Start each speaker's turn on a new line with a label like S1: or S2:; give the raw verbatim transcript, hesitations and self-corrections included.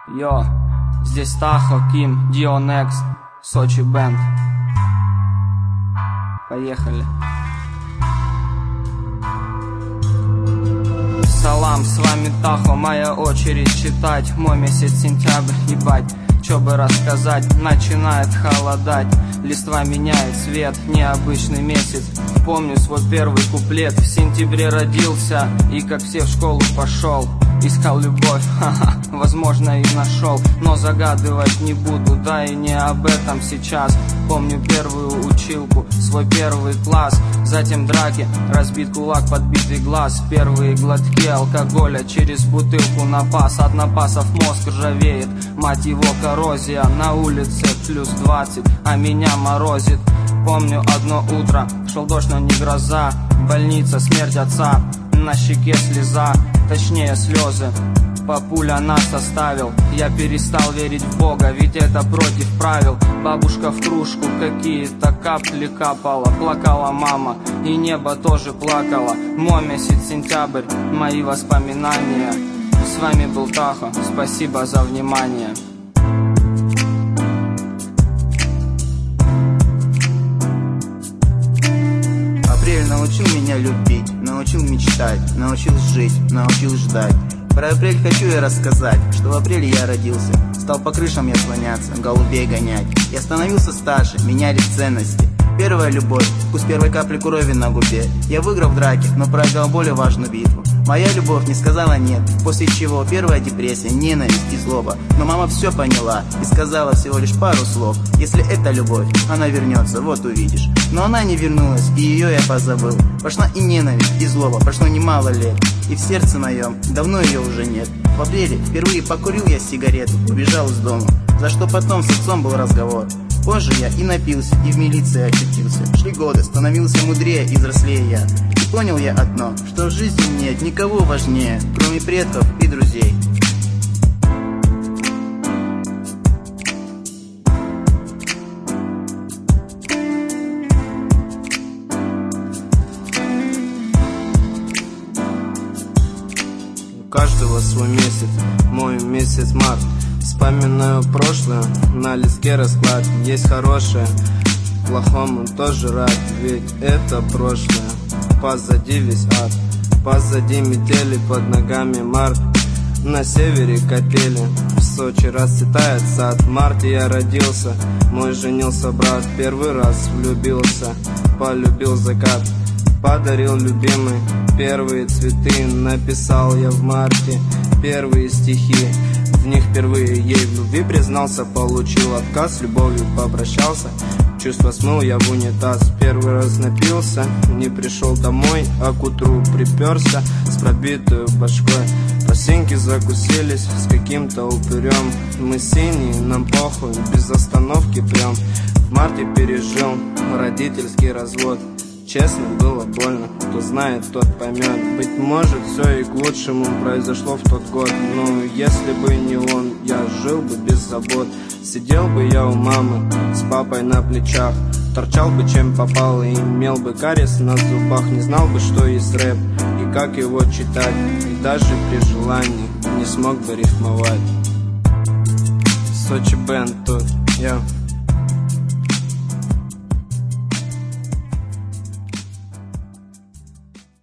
S1: Йо, здесь Тахо, Ким, Dio Next, Сочи Бенд. Поехали. Салам, с вами Тахо, моя очередь читать. Мой месяц сентябрь, ебать, чё бы рассказать. Начинает холодать, листва меняет цвет. Необычный месяц, помню свой первый куплет. В сентябре родился и как все в школу пошел. Искал любовь, ха-ха, возможно и нашел. Но загадывать не буду, да и не об этом сейчас. Помню первую училку, свой первый класс. Затем драки, разбит кулак, подбитый глаз. Первые глотки алкоголя через бутылку на пас. От напасов мозг ржавеет, мать его коррозия. На улице плюс двадцать, а меня морозит. Помню одно утро, шел дождь, но не гроза. Больница, смерть отца, на щеке слеза, точнее слезы. Папуля нас оставил, я перестал верить в Бога, ведь это против правил. Бабушка в кружку какие-то капли капала. Плакала мама, и небо тоже плакало. Мой месяц сентябрь, мои воспоминания. С вами был Тахо, спасибо за внимание.
S2: Апрель научил меня любить, научил мечтать, научил жить, научил ждать. Про апрель хочу я рассказать, что в апреле я родился. Стал по крышам я слоняться, голубей гонять. Я становился старше, меняли ценности. Первая любовь, вкус первой капли крови на губе. Я выиграл в драке, но проиграл более важную битву. Моя любовь не сказала нет, после чего первая депрессия, ненависть и злоба. Но мама все поняла и сказала всего лишь пару слов. Если это любовь, она вернется, вот увидишь. Но она не вернулась, и ее я позабыл. Пошла и ненависть, и злоба, прошло немало лет. И в сердце моем давно ее уже нет. В апреле впервые покурил я сигарету, убежал из дома, за что потом с отцом был разговор. Позже я и напился, и в милиции очутился. Шли годы, становился мудрее и взрослее я. И понял я одно, что в жизни нет никого важнее, кроме предков и друзей.
S3: У каждого свой месяц, мой месяц март. Вспоминаю прошлое, на листке расклад. Есть хорошее, плохому тоже рад. Ведь это прошлое, позади весь ад. Позади метели, под ногами март. На севере капели, в Сочи расцветает сад. В марте я родился, мой женился брат. Первый раз влюбился, полюбил закат. Подарил любимый первые цветы. Написал я в марте первые стихи. В них впервые ей в любви признался. Получил отказ, любовью попрощался. Чувства смыл я в унитаз. Первый раз напился, не пришел домой, а к утру приперся с пробитой башкой. Пластинки закусились с каким-то упырем. Мы синие, нам похуй, без остановки прям. В марте пережил родительский развод. Честно, было больно, кто знает, тот поймет. Быть может, все и к лучшему произошло в тот год. Но если бы не он, я жил бы без забот. Сидел бы я у мамы с папой на плечах. Торчал бы чем попал и имел бы кариес на зубах. Не знал бы, что есть рэп и как его читать. И даже при желании не смог бы рифмовать. Сочи Бенд тут, я